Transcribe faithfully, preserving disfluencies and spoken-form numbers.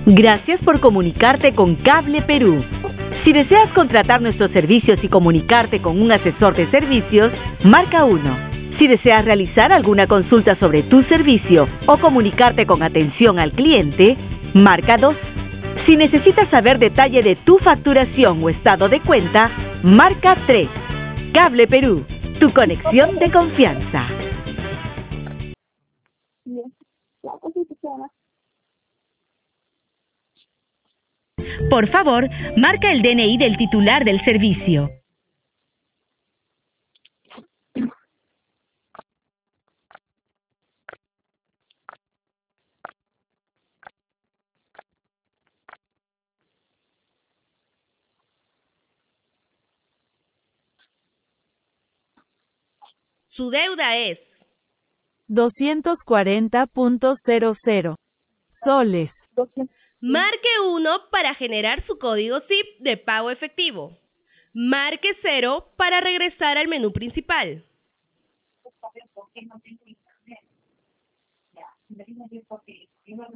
Gracias por comunicarte con Cable Perú. Si deseas contratar nuestros servicios y comunicarte con un asesor de servicios, marca uno. Si deseas realizar alguna consulta sobre tu servicio o comunicarte con atención al cliente, marca dos. Si necesitas saber detalle de tu facturación o estado de cuenta, marca tres. Cable Perú, tu conexión de confianza. Por favor, marca el D N I del titular del servicio. Su deuda es doscientos cuarenta punto cero cero soles. Marque uno para generar su código S I P de pago efectivo. Marque cero para regresar al menú principal.